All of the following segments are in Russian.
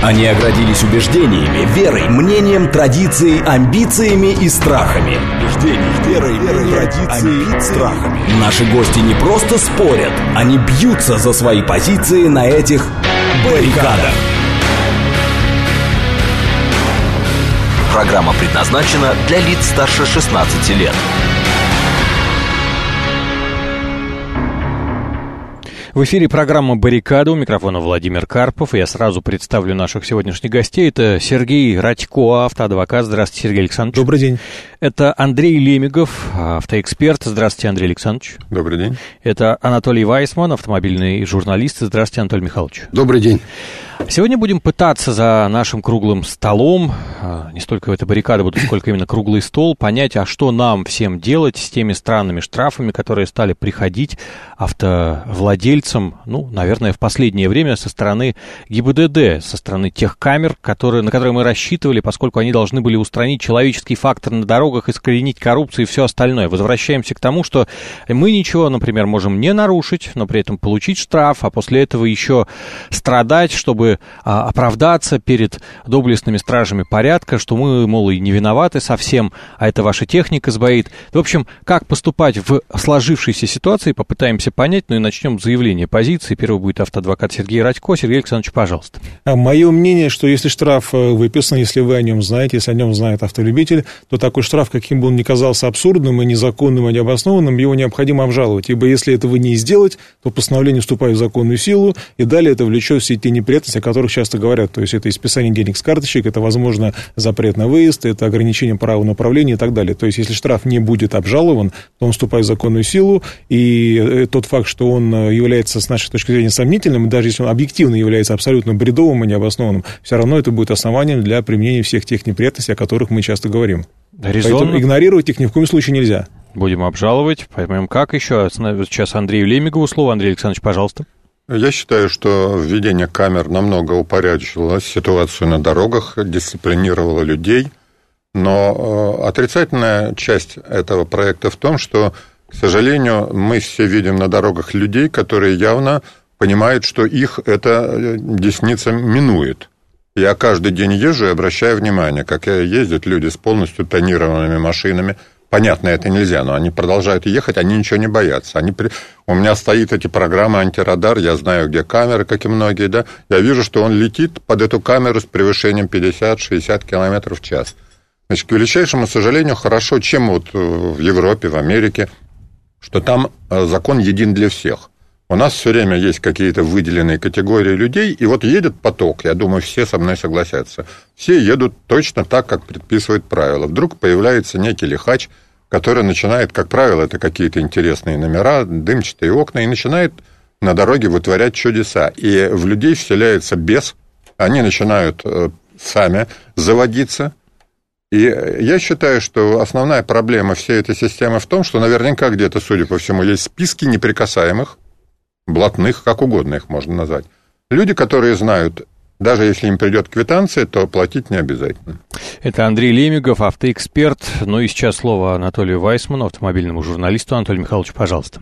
Они оградились убеждениями, верой, мнением, традицией, амбициями и страхами. Верой, традицией, страхами. Наши гости не просто спорят, они бьются за свои позиции на этих баррикадах. Программа предназначена для лиц старше 16 лет. В эфире программа «Баррикада», у микрофона Владимир Карпов. Я сразу представлю наших сегодняшних гостей. Это Сергей Радько, автоадвокат. Здравствуйте, Сергей Александрович. Добрый день. Это Андрей Лемигов, автоэксперт. Здравствуйте, Андрей Александрович. Добрый день. Это Анатолий Вайсман, автомобильный журналист. Здравствуйте, Анатолий Михайлович. Добрый день. Сегодня будем пытаться за нашим круглым столом, не столько это баррикада будет, сколько именно круглый стол, понять, а что нам всем делать с теми странными штрафами, которые стали приходить автовладельцам, наверное, в последнее время со стороны ГИБДД, со стороны тех камер, на которые мы рассчитывали, поскольку они должны были устранить человеческий фактор на дорогах, искоренить коррупцию и все остальное. Возвращаемся к тому, что мы ничего, например, можем не нарушить, но при этом получить штраф, а после этого еще страдать, чтобы оправдаться перед доблестными стражами порядка, что мы, мол, и не виноваты совсем, а это ваша техника сбоит. В общем, как поступать в сложившейся ситуации, попытаемся понять, и начнем с заявления позиции. Первый будет автоадвокат Сергей Радько. Сергей Александрович, пожалуйста. Мое мнение, что если штраф выписан, если вы о нем знаете, если о нем знает автолюбитель, то такой штраф, каким бы он ни казался абсурдным и незаконным, и необоснованным, его необходимо обжаловать. Ибо если этого не сделать, то постановление вступает в законную силу, и далее это влечет все те неприятности, о которых часто говорят. То есть это исписание денег с карточек, это, возможно, запрет на выезд, это ограничение права на управление и так далее. То есть если штраф не будет обжалован, то он вступает в законную силу, и тот факт, что он является, с нашей точки зрения, сомнительным, даже если он объективно является абсолютно бредовым и необоснованным, все равно это будет основанием для применения всех тех неприятностей, о которых мы часто говорим. Резонно. Поэтому игнорировать их ни в коем случае нельзя. Будем обжаловать, поймем как еще. Сейчас Андрею Лемигову слово. Андрей Александрович, пожалуйста. Я считаю, что введение камер намного упорядочило ситуацию на дорогах, дисциплинировало людей, но отрицательная часть этого проекта в том, что, к сожалению, мы все видим на дорогах людей, которые явно понимают, что их эта десница минует. Я каждый день езжу и обращаю внимание, как ездят люди с полностью тонированными машинами. Понятно, это нельзя, но они продолжают ехать, они ничего не боятся. У меня стоит эти программы антирадар, я знаю, где камеры, как и многие, да. Я вижу, что он летит под эту камеру с превышением 50-60 км в час. Значит, к величайшему сожалению, хорошо, чем вот в Европе, в Америке, что там закон един для всех. У нас все время есть какие-то выделенные категории людей, и вот едет поток, я думаю, все со мной согласятся. Все едут точно так, как предписывают правила. Вдруг появляется некий лихач, который начинает, как правило, это какие-то интересные номера, дымчатые окна, и начинает на дороге вытворять чудеса. И в людей вселяется бес, они начинают сами заводиться. И я считаю, что основная проблема всей этой системы в том, что наверняка где-то, судя по всему, есть списки неприкасаемых, блатных, как угодно их можно назвать. Люди, которые знают, даже если им придет квитанция, то платить не обязательно. Это Андрей Лемигов, автоэксперт. Ну и сейчас слово Анатолию Вайсману, автомобильному журналисту. Анатолий Михайлович, пожалуйста.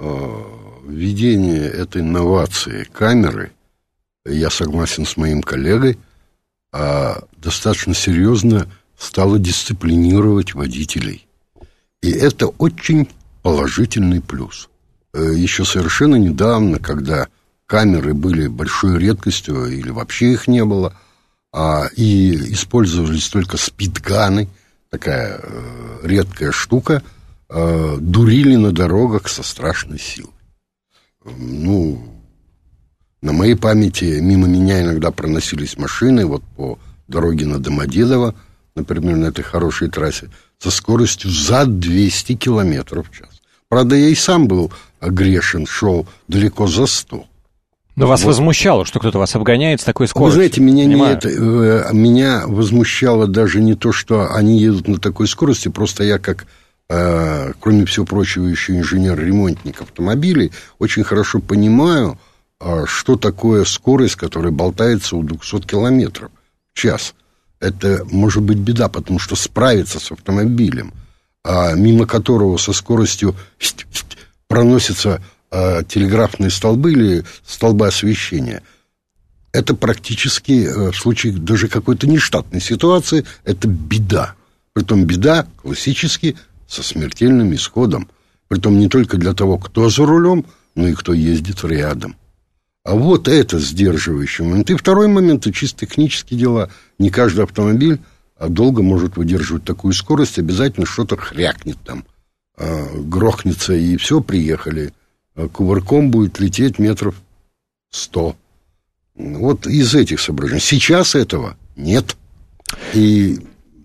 Введение этой новации камеры, я согласен с моим коллегой, достаточно серьезно стало дисциплинировать водителей. И это очень положительный плюс. Еще совершенно недавно, когда камеры были большой редкостью или вообще их не было, и использовались только спидганы, такая редкая штука, дурили на дорогах со страшной силой. На моей памяти мимо меня иногда проносились машины, вот по дороге на Домодедово, например, на этой хорошей трассе, со скоростью за 200 километров в час. Правда, я и сам был грешен, шел далеко за 100. Но вас возмущало, что кто-то вас обгоняет с такой скоростью? Вы знаете, меня возмущало даже не то, что они едут на такой скорости, просто я как, кроме всего прочего, еще инженер-ремонтник автомобилей, очень хорошо понимаю, что такое скорость, которая болтается у 200 километров в час. Это может быть беда, потому что справиться с автомобилем, мимо которого со скоростью проносятся телеграфные столбы или столбы освещения, это практически в случае даже какой-то нештатной ситуации, это беда. Притом беда классически со смертельным исходом. Притом не только для того, кто за рулем, но и кто ездит рядом. А вот это сдерживающий момент. И второй момент, это чисто технические дела. Не каждый автомобиль долго может выдерживать такую скорость. Обязательно что-то хрякнет там, грохнется, и все, приехали. Кувырком будет лететь метров 100. Вот из этих соображений. Сейчас этого нет. И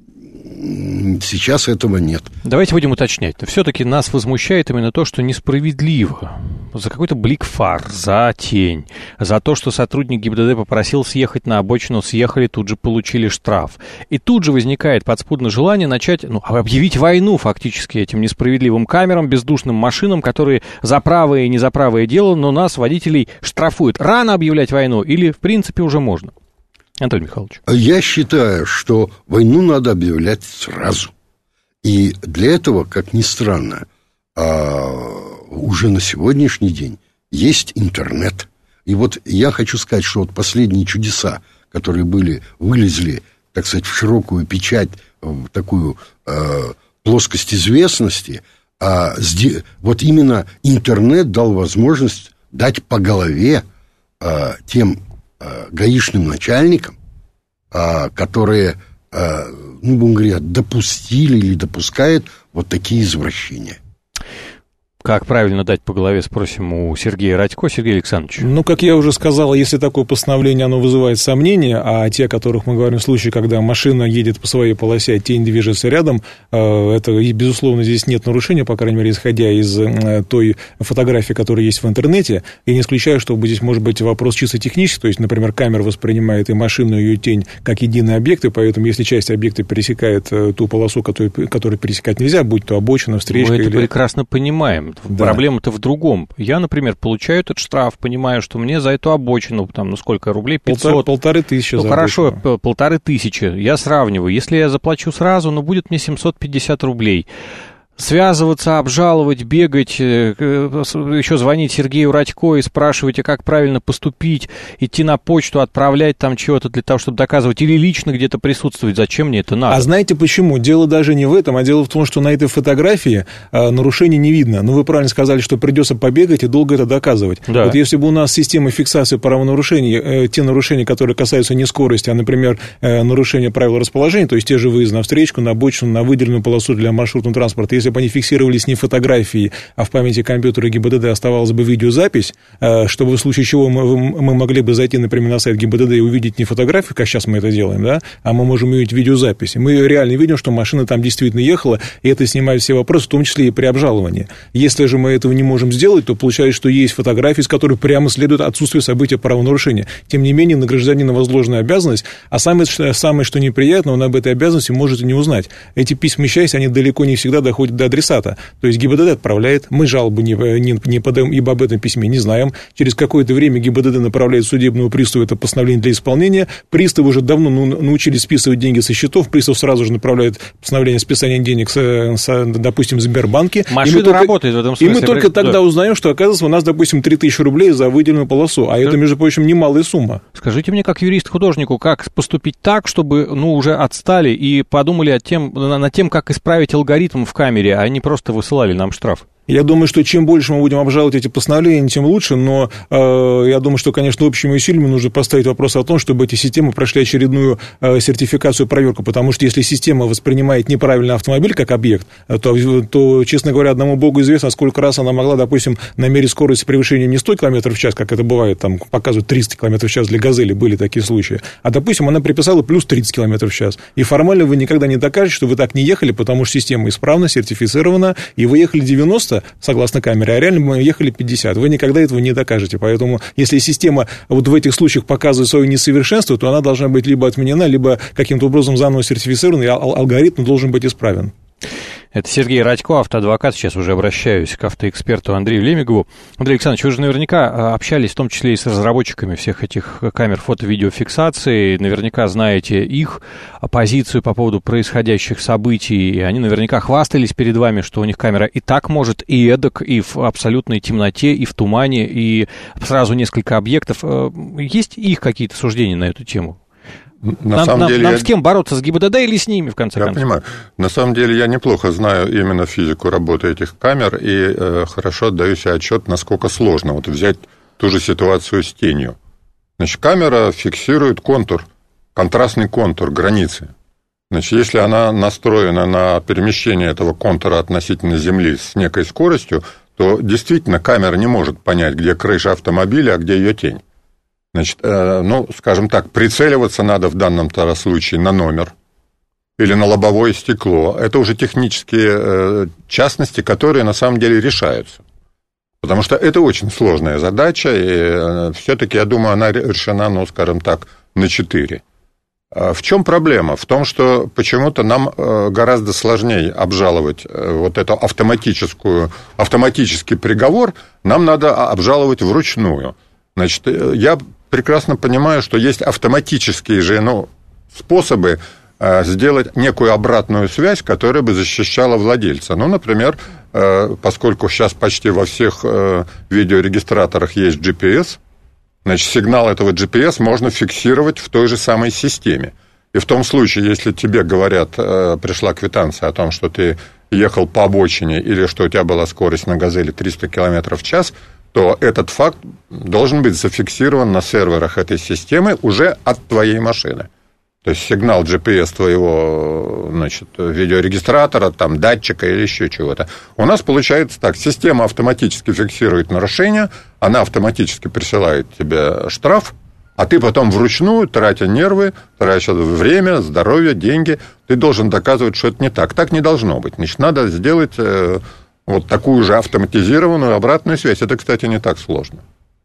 сейчас этого нет. Давайте будем уточнять. Все-таки нас возмущает именно то, что несправедливо. За какой-то блик фар, за тень, за то, что сотрудник ГИБДД попросил съехать на обочину, съехали, тут же получили штраф. И тут же возникает подспудное желание начать, объявить войну фактически этим несправедливым камерам, бездушным машинам, которые за правое и не за правое дело, но нас, водителей, штрафуют. Рано объявлять войну или, в принципе, уже можно? Анатолий Михайлович. Я считаю, что войну надо объявлять сразу. И для этого, как ни странно, уже на сегодняшний день есть интернет. И вот я хочу сказать, что вот последние чудеса, которые вылезли, так сказать, в широкую печать, в такую плоскость известности, вот именно интернет дал возможность дать по голове тем гаишным начальникам, которые, будем говорить, допустили или допускают вот такие извращения. Как правильно дать по голове, спросим у Сергея Радько. Сергей Александрович. Как я уже сказал, если такое постановление, оно вызывает сомнения, а те, о которых мы говорим, случаи, когда машина едет по своей полосе, а тень движется рядом, это, безусловно, здесь нет нарушения, по крайней мере, исходя из той фотографии, которая есть в интернете. Я не исключаю, что здесь может быть вопрос чисто технический, то есть, например, камера воспринимает и машину, и ее тень как единый объект, и поэтому, если часть объекта пересекает ту полосу, которую пересекать нельзя, будь то обочина, встречка. Мы это прекрасно понимаем. Да. Проблема-то в другом. Я, например, получаю этот штраф, понимаю, что мне за эту обочину, сколько рублей? 500. 1500. Хорошо, 1500. Я сравниваю. Если я заплачу сразу, будет мне 750 рублей. Связываться, обжаловать, бегать, еще звонить Сергею Радько и спрашивать, как правильно поступить, идти на почту, отправлять там чего-то для того, чтобы доказывать, или лично где-то присутствовать. Зачем мне это надо? А знаете почему? Дело даже не в этом, а дело в том, что на этой фотографии нарушений не видно. Вы правильно сказали, что придется побегать и долго это доказывать. Да. Вот если бы у нас система фиксации правонарушений, те нарушения, которые касаются не скорости, а, например, нарушения правил расположения, то есть те же выезды на встречку, на обочину, на выделенную полосу для маршрутного транспорта, если бы они фиксировались не фотографии, а в памяти компьютера ГИБДД оставалась бы видеозапись, чтобы в случае чего мы могли бы зайти, например, на сайт ГИБДД и увидеть не фотографию, как сейчас мы это делаем, да, а мы можем увидеть видеозапись. И мы реально видим, что машина там действительно ехала, и это снимает все вопросы, в том числе и при обжаловании. Если же мы этого не можем сделать, то получается, что есть фотографии, с которой прямо следует отсутствие события правонарушения. Тем не менее, на гражданина возложена обязанность, а самое, что неприятно, он об этой обязанности может и не узнать. Эти письма счастья, они далеко не всегда доходят до адресата. То есть ГИБДД отправляет, мы жалобы не подаем, ибо об этом письме не знаем. Через какое-то время ГИБДД направляет судебному приставу это постановление для исполнения. Приставы уже давно научились списывать деньги со счетов. Пристав сразу же направляет постановление о списании денег, допустим, в Сбербанке. Машина работает в этом смысле. И мы только тогда узнаем, что, оказывается, у нас, допустим, 3000 рублей за выделенную полосу. А это, между прочим, немалая сумма. Скажите мне, как юрист-художнику, как поступить так, чтобы, уже отстали и подумали над тем, как исправить алгоритм в камере, а не просто высылали нам штраф? Я думаю, что чем больше мы будем обжаловать эти постановления, тем лучше, но я думаю, что, конечно, общими усилиями нужно поставить вопрос о том, чтобы эти системы прошли очередную сертификацию, проверку, потому что если система воспринимает неправильно автомобиль как объект, то, честно говоря, одному богу известно, сколько раз она могла, допустим, намерить скорость превышения не 100 км в час, как это бывает, там показывают 300 км в час для «Газели», были такие случаи, а, допустим, она приписала плюс 30 км в час, и формально вы никогда не докажете, что вы так не ехали, потому что система исправна, сертифицирована, и вы ехали 90, согласно камере, а реально мы ехали 50. Вы никогда этого не докажете. Поэтому, если система вот в этих случаях показывает свое несовершенство, то она должна быть либо отменена, либо каким-то образом заново сертифицирована, и алгоритм должен быть исправен. Это Сергей Радько, автоадвокат. Сейчас уже обращаюсь к автоэксперту Андрею Лемегову. Андрей Александрович, вы же наверняка общались в том числе и с разработчиками всех этих камер фото-видеофиксации. Наверняка знаете их позицию по поводу происходящих событий. И они наверняка хвастались перед вами, что у них камера и так может, и эдак, и в абсолютной темноте, и в тумане, и сразу несколько объектов. Есть их какие-то суждения на эту тему? Нам с кем бороться, с ГИБДД или с ними, в конце концов? Я понимаю. На самом деле я неплохо знаю именно физику работы этих камер и хорошо отдаю себе отчет, насколько сложно вот взять ту же ситуацию с тенью. Значит, камера фиксирует контур, контрастный контур, границы. Значит, если она настроена на перемещение этого контура относительно Земли с некой скоростью, то действительно камера не может понять, где крыша автомобиля, а где ее тень. Значит, скажем так, прицеливаться надо в данном случае на номер или на лобовое стекло. Это уже технические частности, которые на самом деле решаются. Потому что это очень сложная задача, и все-таки, я думаю, она решена, скажем так, на 4. В чем проблема? В том, что почему-то нам гораздо сложнее обжаловать вот эту автоматический приговор, нам надо обжаловать вручную. Значит, я прекрасно понимаю, что есть автоматические же способы сделать некую обратную связь, которая бы защищала владельца. Например, поскольку сейчас почти во всех видеорегистраторах есть GPS, значит, сигнал этого GPS можно фиксировать в той же самой системе. И в том случае, если тебе говорят, пришла квитанция о том, что ты ехал по обочине или что у тебя была скорость на «Газели» 300 км в час, то этот факт должен быть зафиксирован на серверах этой системы уже от твоей машины. То есть сигнал GPS твоего, видеорегистратора, датчика или еще чего-то. У нас получается так: система автоматически фиксирует нарушение, она автоматически присылает тебе штраф, а ты потом вручную, тратя нервы, тратя время, здоровье, деньги, ты должен доказывать, что это не так. Так не должно быть. Значит, надо сделать вот такую же автоматизированную обратную связь. Это, кстати, не так сложно.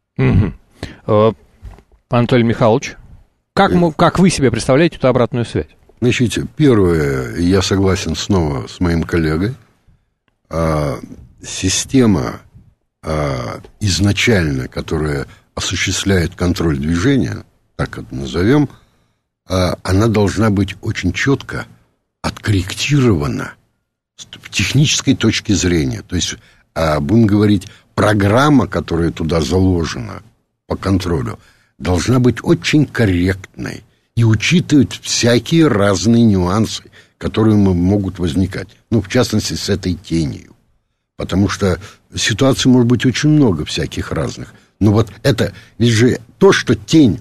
Угу. Анатолий Михайлович, как вы себе представляете эту обратную связь? Значит, первое, я согласен снова с моим коллегой. Система изначально, которая осуществляет контроль движения, так это назовем, она должна быть очень четко откорректирована с технической точки зрения. То есть, будем говорить, программа, которая туда заложена по контролю, должна быть очень корректной и учитывать всякие разные нюансы, которые могут возникать. В частности, с этой тенью. Потому что ситуаций может быть очень много всяких разных. Но вот это, ведь же то, что тень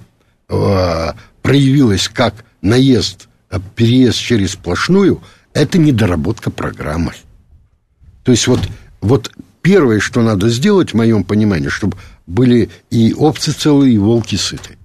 проявилась как наезд, переезд через сплошную, это недоработка программы. То есть вот первое, что надо сделать, в моем понимании, чтобы были и овцы целые, и волки сыты.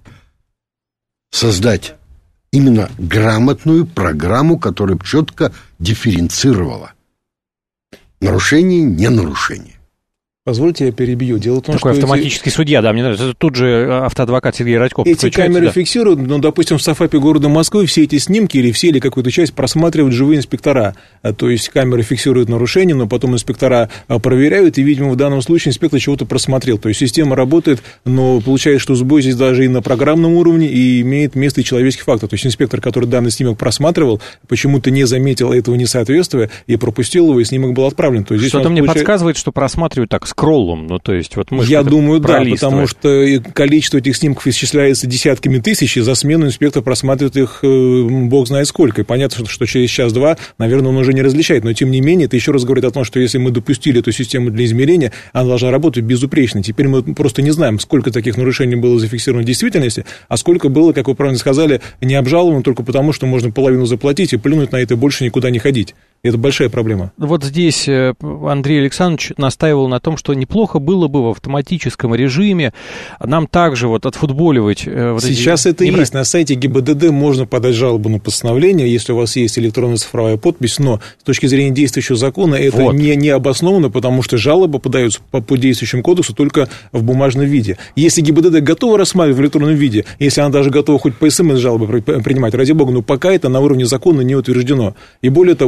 Создать именно грамотную программу, которая четко дифференцировала нарушение, не нарушение. Позвольте, я перебью. Дело в том, такой автоматический судья, да, мне нравится. Это тут же автоадвокат Сергей Радько. Эти камеры фиксируют, допустим, в САФАПе города Москвы все эти снимки или какую-то часть просматривают живые инспектора. То есть камеры фиксируют нарушения, но потом инспектора проверяют, и, видимо, в данном случае инспектор чего-то просмотрел. То есть система работает, но получается, что сбой здесь даже и на программном уровне, и имеет место и человеческий фактор. То есть инспектор, который данный снимок просматривал, почему-то не заметил этого несоответствия и пропустил его, и снимок был отправлен. То есть что-то мне подсказывает, что просматривают так скроллом, то есть вот мы... Я думаю, да, потому что количество этих снимков исчисляется десятками тысяч, и за смену инспектор просматривает их бог знает сколько. И понятно, что через час-два, наверное, он уже не различает, но тем не менее, это еще раз говорит о том, что если мы допустили эту систему для измерения, она должна работать безупречно. Теперь мы просто не знаем, сколько таких нарушений было зафиксировано в действительности, а сколько было, как вы правильно сказали, не обжаловано только потому, что можно половину заплатить и плюнуть на это и больше никуда не ходить. Это большая проблема. Вот здесь Андрей Александрович настаивал на том, что неплохо было бы в автоматическом режиме нам также вот отфутболивать... Сейчас это есть. На сайте ГИБДД можно подать жалобу на постановление, если у вас есть электронная цифровая подпись, но с точки зрения действующего закона это не обосновано, потому что жалобы подаются по действующему кодексу только в бумажном виде. Если ГИБДД готова рассматривать в электронном виде, если она даже готова хоть по СМС жалобы принимать, ради бога, но пока это на уровне закона не утверждено. И более того, те жалобы,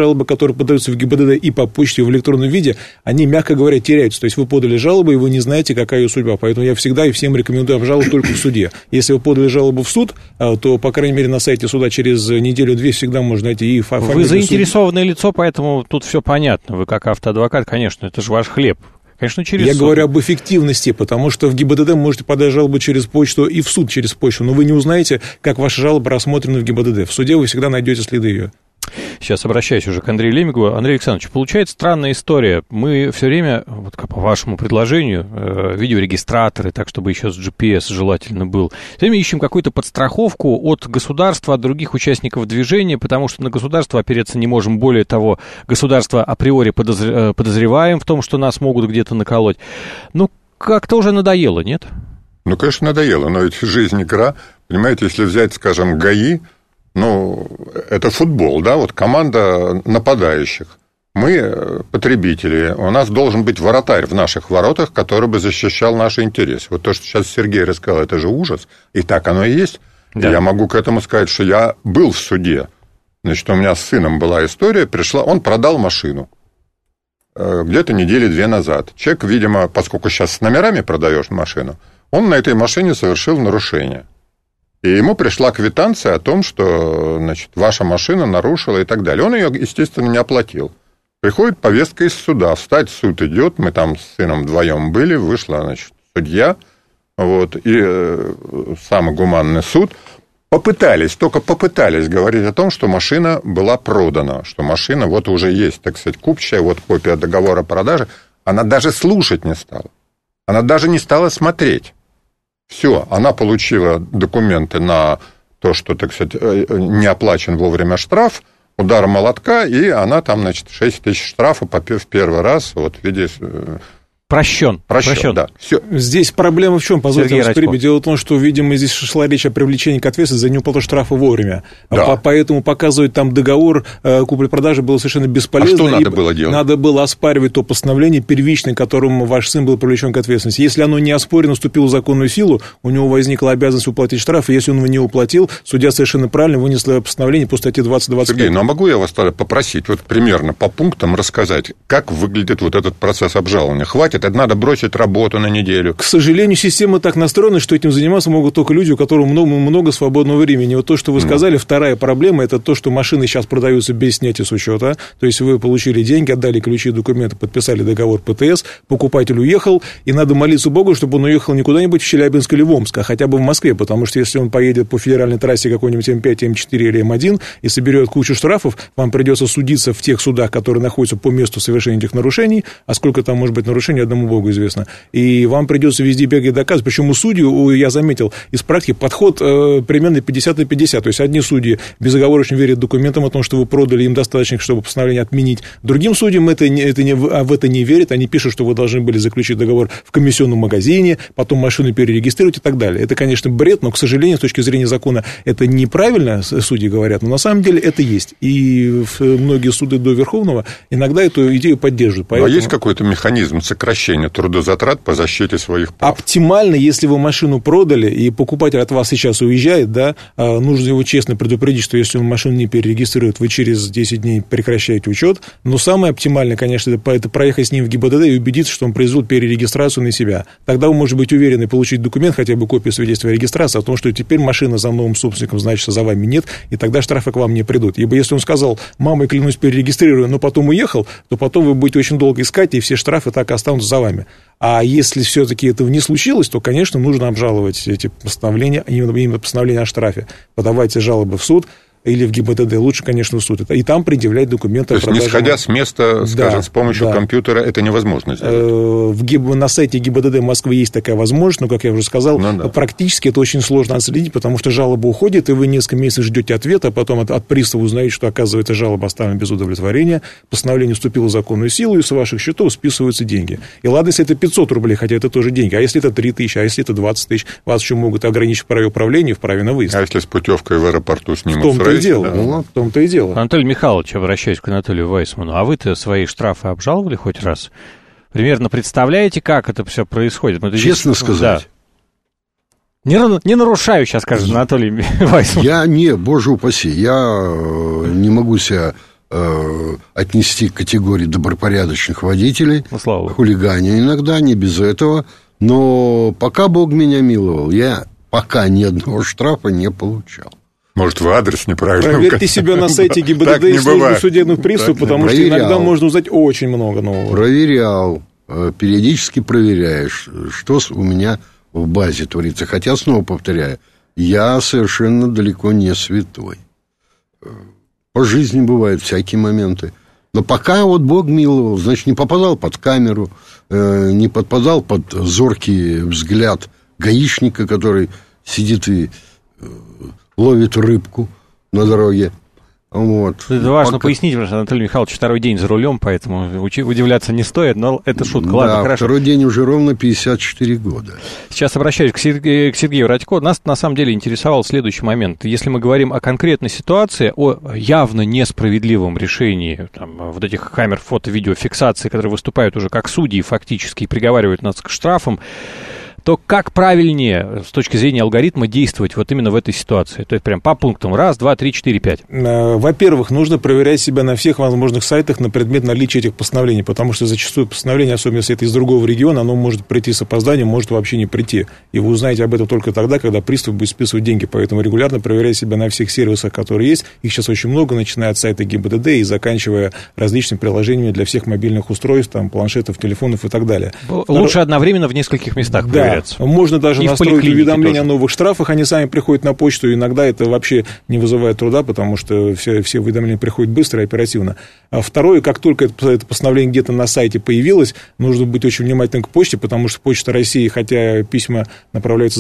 жалобы, которые подаются в ГИБДД и по почте, и в электронном виде, они, мягко говоря, теряются. То есть вы подали жалобу, и вы не знаете, какая ее судьба. Поэтому я всегда и всем рекомендую обжаловать только в суде. Если вы подали жалобу в суд, то, по крайней мере, на сайте суда через неделю-две всегда можно найти и фамилию. Вы заинтересованное лицо, поэтому тут все понятно. Вы как автоадвокат, конечно, это же ваш хлеб. Конечно, через суд. Говорю об эффективности, потому что в ГИБДД можете подать жалобу через почту и в суд через почту, но вы не узнаете, как ваша жалоба рассмотрена в ГИБДД. В суде вы всегда найдете следы ее. Сейчас обращаюсь уже к Андрею Лемигову. Андрей Александрович, получается странная история. Мы все время, вот по вашему предложению, видеорегистраторы, так, чтобы еще с GPS желательно был, все время ищем какую-то подстраховку от государства, от других участников движения, потому что на государство опереться не можем. Более того, государство априори подозреваем в том, что нас могут где-то наколоть. Ну, как-то уже надоело, нет? Ну, конечно, надоело, но ведь жизнь игра. Понимаете, если взять, скажем, ГАИ, ну, это футбол, да, вот команда нападающих. Мы потребители, у нас должен быть вратарь в наших воротах, который бы защищал наши интересы. Вот то, что сейчас Сергей рассказал, это же ужас, и так оно и есть. Да. Я могу к этому сказать, что я был в суде. Значит, у меня с сыном была история, он продал машину где-то недели 2 назад. Человек, видимо, поскольку сейчас с номерами продаешь машину, он на этой машине совершил нарушение. И ему пришла квитанция о том, что, значит, ваша машина нарушила и так далее. Он ее, естественно, не оплатил. Приходит повестка из суда. Встать, суд идет. Мы там с сыном вдвоем были. Вышла, значит, судья. Вот, и самый гуманный суд. Только попытались говорить о том, что машина была продана. Что машина вот уже есть, так сказать, купчая. Вот копия договора продажи. Она даже слушать не стала. Она даже не стала смотреть. Все, она получила документы на то, что, так сказать, не оплачен вовремя штраф, удар молотка, и она там, значит, 6 тысяч штрафа в первый раз, вот в виде... Прощен. Да. Все. Здесь проблема в чем? Позвольте вас перебить. Дело в том, что, видимо, здесь шла речь о привлечении к ответственности за неуплату штрафа вовремя. Да. Поэтому показывать там договор купли-продажи было совершенно бесполезно. А что надо было делать? Надо было оспаривать то постановление первичное, которым ваш сын был привлечен к ответственности. Если оно не оспорено, вступило в законную силу, у него возникла обязанность уплатить штраф, и если он его не уплатил, судья совершенно правильно вынес постановление по статье 20-25. Сергей, ну а могу я вас попросить вот примерно по пунктам рассказать, как выглядит вот этот процесс обжалования? Хватит, это надо бросить работу на неделю. К сожалению, система так настроена, что этим заниматься могут только люди, у которых много свободного времени. Вот то, что вы сказали, вторая проблема, это то, что машины сейчас продаются без снятия с учета. То есть вы получили деньги, отдали ключи, документы, подписали договор ПТС, покупатель уехал, и надо молиться Богу, чтобы он уехал не куда-нибудь в Челябинск или в Омск, а хотя бы в Москве, потому что если он поедет по федеральной трассе какой-нибудь М5, М4 или М1 и соберет кучу штрафов, вам придется судиться в тех судах, которые находятся по месту совершения этих нарушений, а сколько там может быть нарушений, одному Богу известно. И вам придется везде бегать доказывать. Причем у судей, я заметил, из практики подход примерно 50 на 50. То есть одни судьи безоговорочно верят документам о том, что вы продали, им достаточно, чтобы постановление отменить. Другим судьям в это не верят. Они пишут, что вы должны были заключить договор в комиссионном магазине, потом машину перерегистрировать и так далее. Это, конечно, бред, но, к сожалению, с точки зрения закона это неправильно, судьи говорят, но на самом деле это есть. И многие суды до Верховного иногда эту идею поддерживают. Поэтому... Но есть какой-то механизм сокращения трудозатрат по защите своих прав? Оптимально, если вы машину продали, и покупатель от вас сейчас уезжает, да, нужно его честно предупредить, что если он машину не перерегистрирует, вы через 10 дней прекращаете учет. Но самое оптимальное, конечно, это проехать с ним в ГИБДД и убедиться, что он произвел перерегистрацию на себя. Тогда вы можете быть уверены получить документ, хотя бы копию свидетельства о регистрации, о том, что теперь машина за новым собственником, значит, за вами нет, и тогда штрафы к вам не придут. Ибо если он сказал, мамой клянусь, перерегистрирую, но потом уехал, то потом вы будете очень долго искать, и все штрафы так и останутся за вами. А если все-таки этого не случилось, то, конечно, нужно обжаловать эти постановления, именно постановления о штрафе. Подавайте жалобы в суд или в ГИБДД, лучше, конечно, в суд. И там предъявлять документы о продаже. То есть, не сходя с места, скажем, с помощью компьютера, это невозможно сделать? На сайте ГИБДД Москвы есть такая возможность, но, как я уже сказал, практически это очень сложно отследить, потому что жалоба уходит, и вы несколько месяцев ждете ответа, а потом от пристава узнаете, что, оказывается, жалоба оставлена без удовлетворения, постановление вступило в законную силу, и с ваших счетов списываются деньги. И ладно, если это 500 рублей, хотя это тоже деньги, а если это 3 тысячи, а если это 20 тысяч, вас еще могут ограничить в праве управления и в праве на выезд. А если с путевкой в аэропорту снимут с рейса? В том-то и дело. Анатолий Михайлович, обращаюсь к Анатолию Вайсману. А вы-то свои штрафы обжаловали хоть раз? Примерно представляете, как это все происходит? Честно сказать? Да. Не нарушаю сейчас, скажет Анатолий Вайсман. Боже упаси, я не могу себя отнести к категории добропорядочных водителей, слава. Хулиганю иногда, не без этого. Но пока Бог меня миловал, я пока ни одного штрафа не получал. Может, вы адрес неправильно Проверьте себя на сайте ГИБДД и службы судебных приставов, потому что иногда можно узнать очень много нового. Проверял, периодически проверяешь, что у меня в базе творится. Хотя, снова повторяю, я совершенно далеко не святой. По жизни бывают всякие моменты. Но пока вот Бог миловал, значит, не попадал под камеру, не подпадал под зоркий взгляд гаишника, который сидит и ловит рыбку на дороге. Вот. Это важно пояснить, потому что Анатолий Михайлович второй день за рулем, поэтому удивляться не стоит, но это шутка. Да, ладно, хорошо. Второй день уже ровно 54 года. Сейчас обращаюсь к Сергею Радько. Нас на самом деле интересовал следующий момент. Если мы говорим о конкретной ситуации, о явно несправедливом решении там, вот этих камер фото-видеофиксации, которые выступают уже как судьи фактически и приговаривают нас к штрафам, то как правильнее с точки зрения алгоритма действовать вот именно в этой ситуации? То есть прям по пунктам. 1, 2, 3, 4, 5. Во-первых, нужно проверять себя на всех возможных сайтах на предмет наличия этих постановлений, потому что зачастую постановление, особенно если это из другого региона, оно может прийти с опозданием, может вообще не прийти. И вы узнаете об этом только тогда, когда пристав будет списывать деньги. Поэтому регулярно проверяйте себя на всех сервисах, которые есть. Их сейчас очень много, начиная от сайта ГИБДД и заканчивая различными приложениями для всех мобильных устройств, там, планшетов, телефонов и так далее. Лучше одновременно в нескольких местах проверять. Можно даже настроить уведомления о новых штрафах, они сами приходят на почту, иногда это вообще не вызывает труда, потому что все уведомления приходят быстро и оперативно. А второе, как только это постановление где-то на сайте появилось, нужно быть очень внимательным к почте, потому что Почта России, хотя письма направляются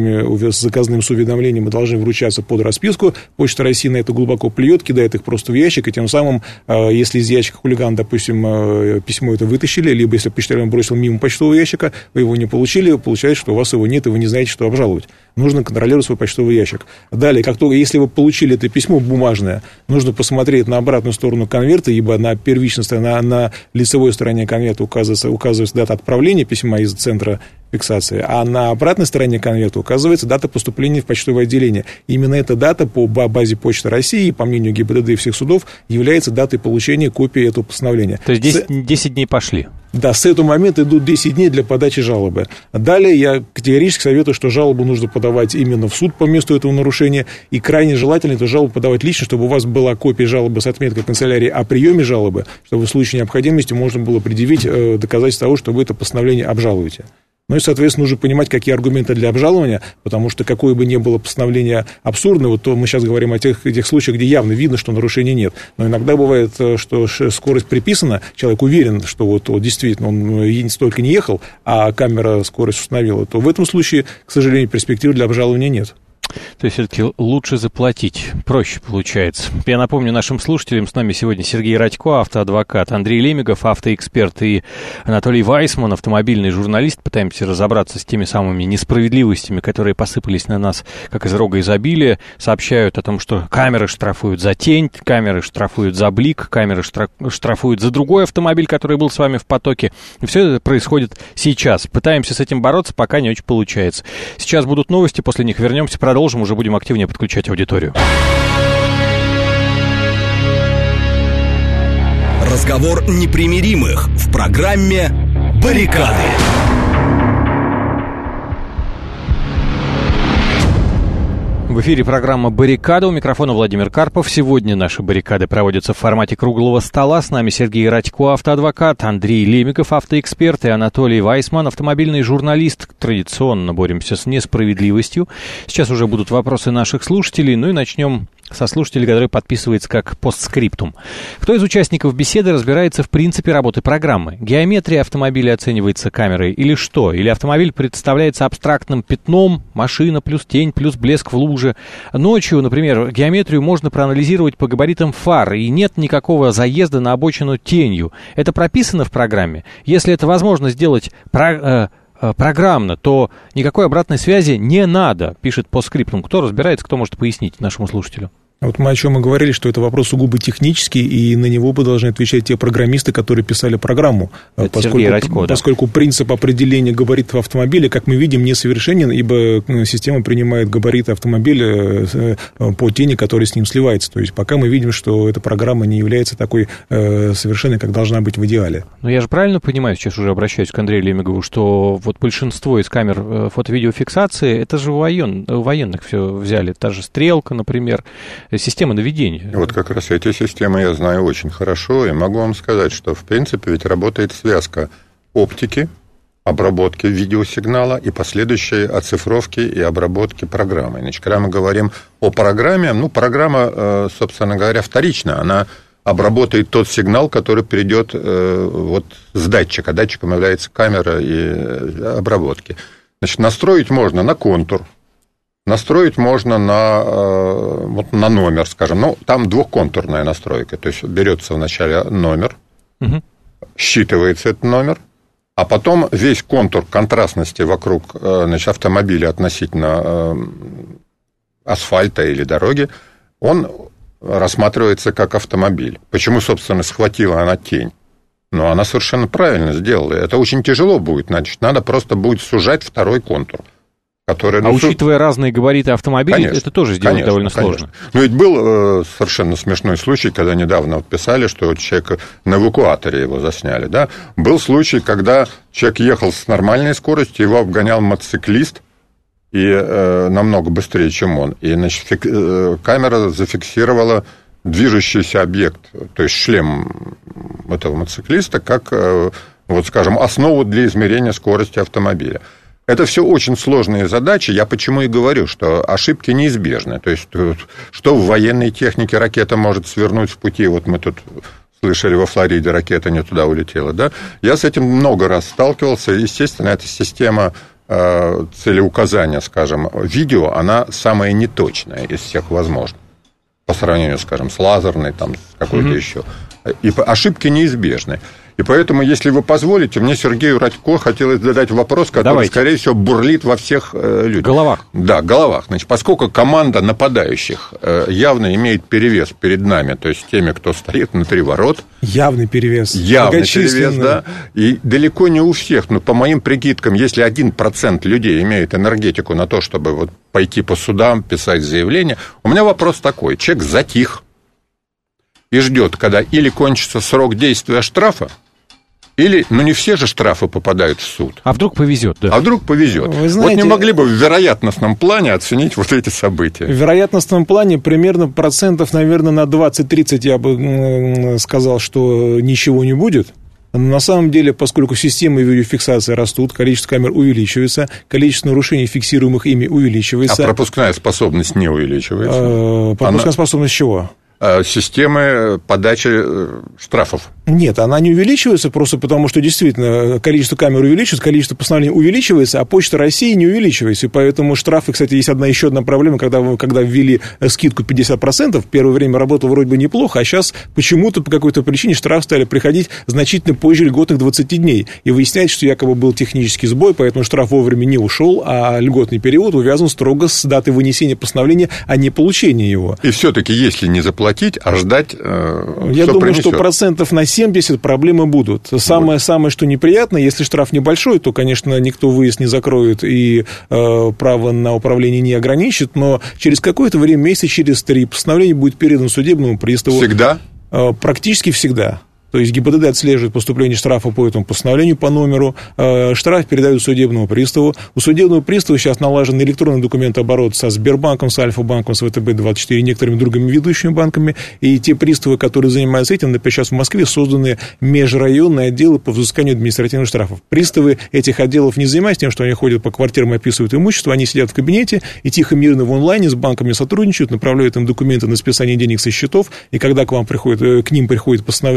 с заказным с уведомлением и должны вручаться под расписку, Почта России на это глубоко плюет, кидает их просто в ящик, и тем самым, если из ящика хулиган, допустим, письмо это вытащили, либо если почтальон бросил мимо почтового ящика, вы его не получили, получается, что у вас его нет, и вы не знаете, что обжаловать. Нужно контролировать свой почтовый ящик. Далее, как только, если вы получили это письмо бумажное, нужно посмотреть на обратную сторону конверта, ибо на первичной стороне, на лицевой стороне конверта указывается дата отправления письма из центра фиксации, а на обратной стороне конверта указывается дата поступления в почтовое отделение. Именно эта дата по базе Почты России, по мнению ГИБДД и всех судов, является датой получения копии этого постановления. То есть 10 дней пошли? Да, с этого момента идут 10 дней для подачи жалобы. Далее я категорически советую, что жалобу нужно подавать именно в суд по месту этого нарушения, и крайне желательно эту жалобу подавать лично, чтобы у вас была копия жалобы с отметкой канцелярии о приеме жалобы, чтобы в случае необходимости можно было предъявить доказательство того, что вы это постановление обжалуете. Ну и, соответственно, нужно понимать, какие аргументы для обжалования, потому что какое бы ни было постановление абсурдное, то мы сейчас говорим о этих случаях, где явно видно, что нарушений нет. Но иногда бывает, что скорость приписана, человек уверен, что вот действительно он столько не ехал, а камера скорость установила, то в этом случае, к сожалению, перспектив для обжалования нет. То есть все-таки лучше заплатить, проще получается. Я напомню нашим слушателям, с нами сегодня Сергей Радько, автоадвокат, Андрей Лемигов, автоэксперт, и Анатолий Вайсман, автомобильный журналист. Пытаемся разобраться с теми самыми несправедливостями, которые посыпались на нас, как из рога изобилия. Сообщают о том, что камеры штрафуют за тень, камеры штрафуют за блик, камеры штрафуют за другой автомобиль, который был с вами в потоке. И все это происходит сейчас. Пытаемся с этим бороться, пока не очень получается. Сейчас будут новости, после них вернемся, продолжим, уже будем активнее подключать аудиторию. Разговор непримиримых в программе «Баррикады». В эфире программа «Баррикада». У микрофона Владимир Карпов. Сегодня наши баррикады проводятся в формате круглого стола. С нами Сергей Радько, автоадвокат, Андрей Лемигов, автоэксперт, и Анатолий Вайсман, автомобильный журналист. Традиционно боремся с несправедливостью. Сейчас уже будут вопросы наших слушателей. Ну и начнем со слушателей, который подписывается как постскриптум. Кто из участников беседы разбирается в принципе работы программы? Геометрия автомобиля оценивается камерой или что? Или автомобиль представляется абстрактным пятном, машина плюс тень плюс блеск в луже? Ночью, например, геометрию можно проанализировать по габаритам фар, и нет никакого заезда на обочину тенью. Это прописано в программе? Если это возможно сделать программно, то никакой обратной связи не надо, пишет постскриптум. Кто разбирается, кто может пояснить нашему слушателю? Вот мы о чем и говорили, что это вопрос сугубо технический, и на него бы должны отвечать те программисты, которые писали программу. Поскольку принцип определения габаритов автомобиля, как мы видим, несовершенен, ибо система принимает габариты автомобиля по тени, которая с ним сливается. То есть пока мы видим, что эта программа не является такой совершенной, как должна быть в идеале. Но я же правильно понимаю, сейчас уже обращаюсь к Андрею Лемегову, что вот большинство из камер фото-видеофиксации, это же у военных все взяли. Та же стрелка, например, система наведения. Вот как раз эти системы я знаю очень хорошо, и могу вам сказать, что, в принципе, ведь работает связка оптики, обработки видеосигнала и последующей оцифровки и обработки программы. Значит, когда мы говорим о программе, программа, собственно говоря, вторична, она обработает тот сигнал, который придет вот с датчика. Датчиком является камера и обработки. Значит, настроить можно на контур, настроить можно на номер, скажем. Там двухконтурная настройка. То есть берется вначале номер, считывается этот номер, а потом весь контур контрастности вокруг автомобиля относительно асфальта или дороги, он рассматривается как автомобиль. Почему, собственно, схватила она тень? Она совершенно правильно сделала. Это очень тяжело будет. Значит, надо просто будет сужать второй контур. Учитывая разные габариты автомобиля, конечно, это тоже сделать довольно сложно. Но ведь был совершенно смешной случай, когда недавно писали, что человек на эвакуаторе его засняли. Да? Был случай, когда человек ехал с нормальной скоростью, его обгонял мотоциклист, и намного быстрее, чем он. И, значит, камера зафиксировала движущийся объект, то есть шлем этого мотоциклиста, как, скажем, основу для измерения скорости автомобиля. Это все очень сложные задачи. Я почему и говорю, что ошибки неизбежны. То есть, что в военной технике ракета может свернуть в пути. Вот мы тут слышали, во Флориде ракета не туда улетела. Да? Я с этим много раз сталкивался. Естественно, эта система целеуказания, скажем, видео, она самая неточная из всех возможных. По сравнению, скажем, с лазерной, с какой-то еще. И ошибки неизбежны. И поэтому, если вы позволите, мне, Сергею Радько, хотелось задать вопрос, который, скорее всего, бурлит во всех людях. Головах. Да, головах. Значит, поскольку команда нападающих явно имеет перевес перед нами, то есть теми, кто стоит внутри ворот. Явный перевес. Явный перевес, да. И далеко не у всех, но по моим прикидкам, если 1% людей имеет энергетику на то, чтобы пойти по судам, писать заявление, у меня вопрос такой. Человек затих и ждет, когда или кончится срок действия штрафа, или, не все же штрафы попадают в суд. А вдруг повезет, да? А вдруг повезет. Вы знаете, не могли бы в вероятностном плане оценить эти события? В вероятностном плане примерно процентов, наверное, на 20-30 я бы сказал, что ничего не будет. Но на самом деле, поскольку системы видеофиксации растут, количество камер увеличивается, количество нарушений, фиксируемых ими, увеличивается. А пропускная способность не увеличивается? Пропускная способность чего? Системы подачи штрафов. Нет, она не увеличивается просто потому, что действительно количество камер увеличивается, количество постановлений увеличивается, а Почта России не увеличивается. И поэтому штрафы, кстати, есть еще одна проблема, когда ввели скидку 50%, первое время работало вроде бы неплохо, а сейчас почему-то по какой-то причине штрафы стали приходить значительно позже льготных 20 дней. И выясняется, что якобы был технический сбой, поэтому штраф вовремя не ушел, а льготный период увязан строго с датой вынесения постановления, а не получения его. И все-таки, если не заплатить, а ждать, я думаю, что процентов на 70 проблемы будут. Самое, что неприятно, если штраф небольшой, то, конечно, никто выезд не закроет и право на управление не ограничит, но через какое-то время, месяца через 3, постановление будет передано судебному приставу. Всегда? Практически всегда. То есть ГИБДД отслеживает поступление штрафа по этому постановлению, по номеру. Штраф передают судебному приставу. У судебного пристава сейчас налажен электронный документооборот со Сбербанком, с Альфа-банком, с ВТБ-24 и некоторыми другими ведущими банками. И те приставы, которые занимаются этим, например, сейчас в Москве созданы межрайонные отделы по взысканию административных штрафов. Приставы этих отделов не занимаются тем, что они ходят по квартирам и описывают имущество, они сидят в кабинете и тихо, мирно в онлайне с банками сотрудничают, направляют им документы на списание денег со счетов, и когда к ним приходит постановление о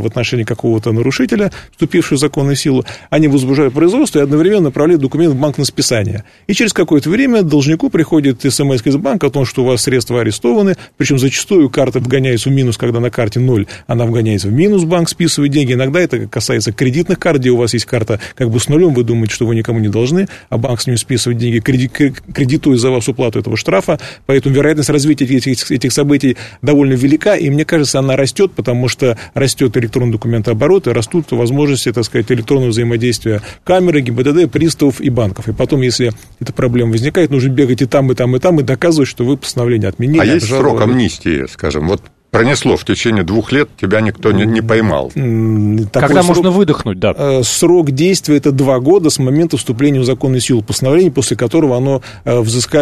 в отношении какого-то нарушителя, вступившего в законную силу, они возбуждают производство и одновременно направляют документ в банк на списание. И через какое-то время должнику приходит смс из банка о том, что у вас средства арестованы, причем зачастую карта вгоняется в минус, когда на карте 0, она вгоняется в минус, банк списывает деньги. Иногда это касается кредитных карт, где у вас есть карта как бы с нулем, вы думаете, что вы никому не должны, а банк с нее списывает деньги, кредитуя за вас уплату этого штрафа. Поэтому вероятность развития этих событий довольно велика, и мне кажется, она растет, потому что растет электронный документооборот, и растут возможности, так сказать, электронного взаимодействия камеры, ГИБДД, приставов и банков. И потом, если эта проблема возникает, нужно бегать и там, и там, и там, и доказывать, что вы постановление отменили. А есть срок амнистии, скажем, вот пронесло в течение 2 лет, тебя никто не поймал. Когда можно выдохнуть, да. Срок действия – это 2 года с момента вступления в законную силу постановления, после которого оно к